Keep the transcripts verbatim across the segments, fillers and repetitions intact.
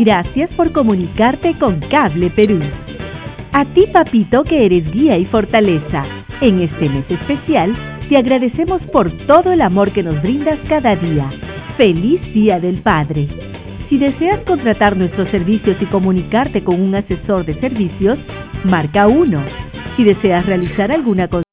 Gracias por comunicarte con Cable Perú. A ti, papito, que eres guía y fortaleza, en este mes especial, te agradecemos por todo el amor que nos brindas cada día. ¡Feliz Día del Padre! Si deseas contratar nuestros servicios y comunicarte con un asesor de servicios, marca uno. Si deseas realizar alguna consulta,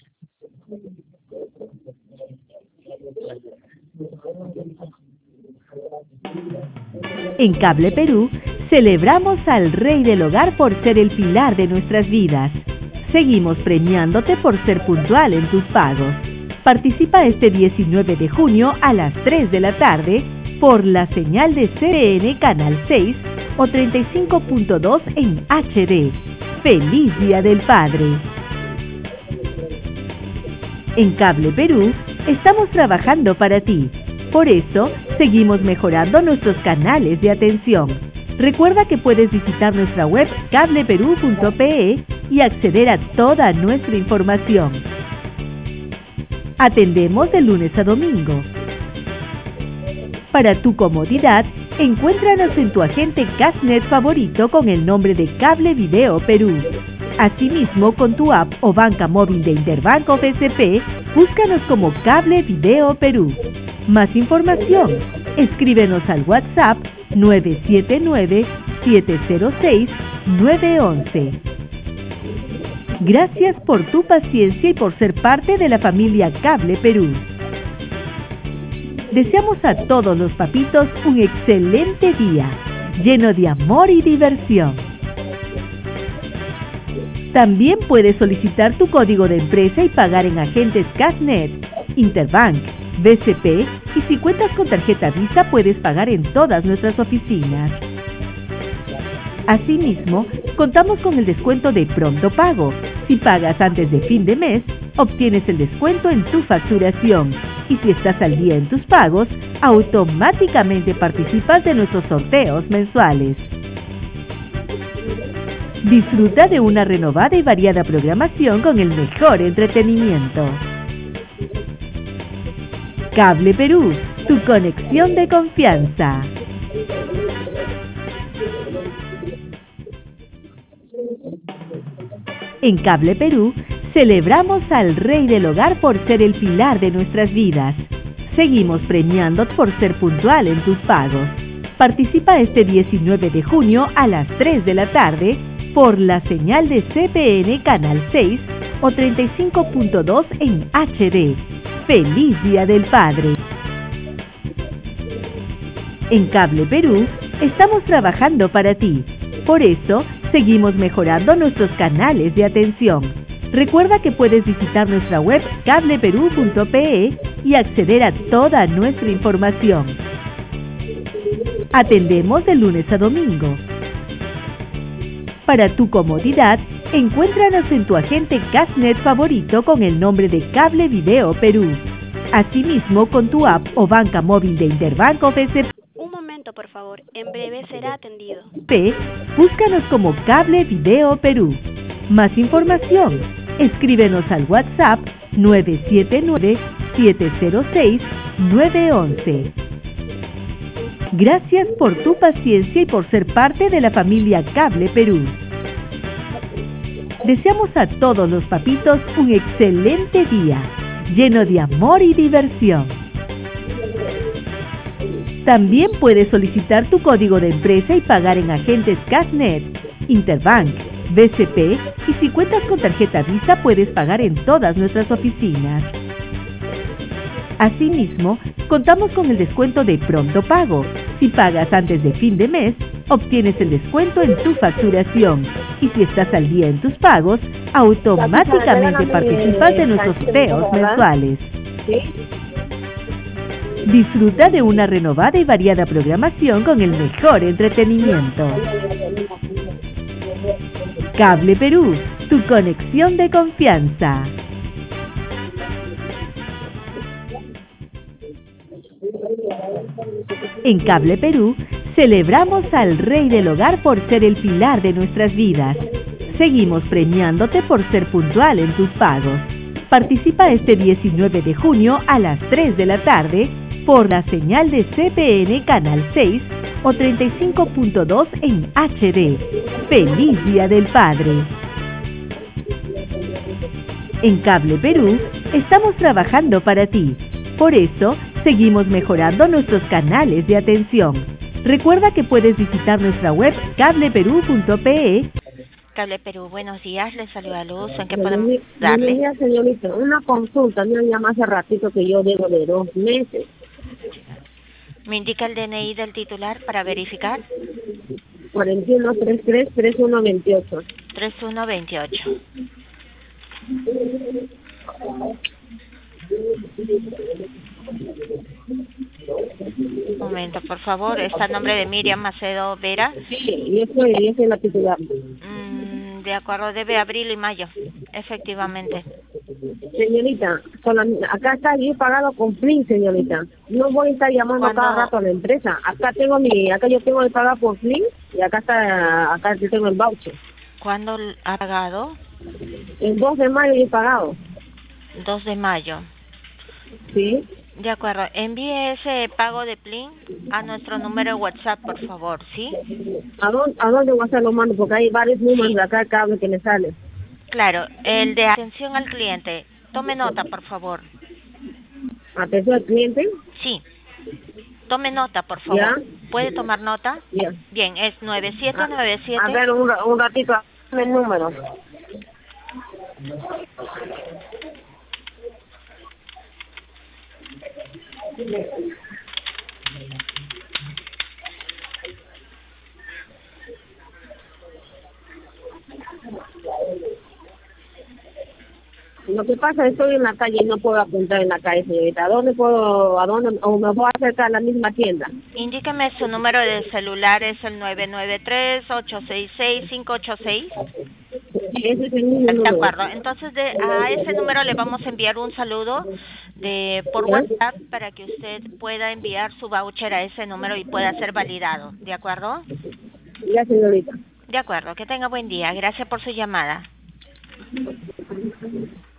en Cable Perú, celebramos al Rey del Hogar por ser el pilar de nuestras vidas. Seguimos premiándote por ser puntual en tus pagos. Participa este diecinueve de junio a las tres de la tarde por la señal de C B N Canal seis o treinta y cinco punto dos en H D. ¡Feliz Día del Padre! En Cable Perú, estamos trabajando para ti. Por eso, seguimos mejorando nuestros canales de atención. Recuerda que puedes visitar nuestra web cable perú punto pe y acceder a toda nuestra información. Atendemos de lunes a domingo. Para tu comodidad, encuéntranos en tu agente Cashnet favorito con el nombre de Cable Video Perú. Asimismo, con tu app o banca móvil de Interbanco B C P, búscanos como Cable Video Perú. Más información, escríbenos al WhatsApp nueve siete nueve, siete cero seis, nueve uno uno. Gracias por tu paciencia y por ser parte de la familia Cable Perú. Deseamos a todos los papitos un excelente día, lleno de amor y diversión. También puedes solicitar tu código de empresa y pagar en agentes Cashnet, Interbank, B C P, y si cuentas con tarjeta Visa puedes pagar en todas nuestras oficinas. Asimismo, contamos con el descuento de Pronto Pago. Si pagas antes de fin de mes, obtienes el descuento en tu facturación. Y si estás al día en tus pagos, automáticamente participas de nuestros sorteos mensuales. Disfruta de una renovada y variada programación con el mejor entretenimiento. Cable Perú, tu conexión de confianza. En Cable Perú, celebramos al Rey del Hogar por ser el pilar de nuestras vidas. Seguimos premiándote por ser puntual en tus pagos. Participa este diecinueve de junio a las tres de la tarde por la señal de C B N Canal seis o treinta y cinco punto dos en H D. ¡Feliz Día del Padre! En Cable Perú, estamos trabajando para ti. Por eso, seguimos mejorando nuestros canales de atención. Recuerda que puedes visitar nuestra web cable perú punto pe y acceder a toda nuestra información. Atendemos de lunes a domingo. Para tu comodidad, encuéntranos en tu agente Cashnet favorito con el nombre de Cable Video Perú. Asimismo, con tu app o banca móvil de Interbanco B C P. Un momento, por favor. En breve será atendido. P, búscanos como Cable Video Perú. Más información, escríbenos al WhatsApp nueve siete nueve, siete cero seis, nueve uno uno. Gracias por tu paciencia y por ser parte de la familia Cable Perú. Deseamos a todos los papitos un excelente día, lleno de amor y diversión. También puedes solicitar tu código de empresa y pagar en agentes Cashnet, Interbank, B C P, y si cuentas con tarjeta Visa puedes pagar en todas nuestras oficinas. Asimismo, contamos con el descuento de Pronto Pago. Si pagas antes de fin de mes, obtienes el descuento en tu facturación. Y si estás al día en tus pagos, automáticamente participas de nuestros sorteos mensuales. Disfruta de una renovada y variada programación con el mejor entretenimiento. Cable Perú, tu conexión de confianza. En Cable Perú, celebramos al Rey del Hogar por ser el pilar de nuestras vidas. Seguimos premiándote por ser puntual en tus pagos. Participa este diecinueve de junio a las tres de la tarde por la señal de C B N Canal seis o treinta y cinco punto dos en H D. ¡Feliz Día del Padre! En Cable Perú estamos trabajando para ti. Por eso, seguimos mejorando nuestros canales de atención. Recuerda que puedes visitar nuestra web cable perú punto pe. Cable Perú, buenos días, les saluda Luz, ¿en qué Buenos podemos días, darle? buenos días, señorita. Una consulta, me han llamado hace ratito que yo debo de dos meses. ¿Me indica el D N I del titular para verificar? cuarenta y uno treinta y tres treinta y uno veintiocho. tres uno veintiocho. Un momento, por favor, está el nombre de Miriam Macedo Vera. Sí, yo soy, yo soy la titular. Mm, de acuerdo, debe abril y mayo, efectivamente. Señorita, solam- acá está yo he pagado con Flynn, señorita. No voy a estar llamando Cuando- cada rato a la empresa. Acá tengo mi, acá yo tengo el pago por Flynn y acá está, acá yo tengo el voucher. ¿Cuándo ha pagado? El dos de mayo yo he pagado. dos de mayo. Sí. De acuerdo, envíe ese pago de Plin a nuestro número de WhatsApp, por favor, ¿sí? ¿A dónde, a dónde voy a hacer lo mando? Porque hay varios números Sí. de acá, cable que me sale. Claro, el de atención al cliente. Tome nota, por favor. Atención al cliente. Sí. Tome nota, por favor. ¿Ya? ¿Puede tomar nota? Ya. Bien, es nueve siete nueve A siete. ver, un, ra- un ratito, dame el número. Lo que pasa es que estoy en la calle y no puedo apuntar en la calle, señorita. ¿A dónde puedo, a dónde, o me voy a acercar a la misma tienda? Indíqueme su número de celular, es el nueve nueve tres ocho seis seis cinco ocho seis. Ese es el mismo De número. acuerdo, entonces de, a ese número le vamos a enviar un saludo de por ¿Ya? WhatsApp para que usted pueda enviar su voucher a ese número y pueda ser validado, ¿de acuerdo? Ya, señorita. De acuerdo, que tenga buen día, gracias por su llamada.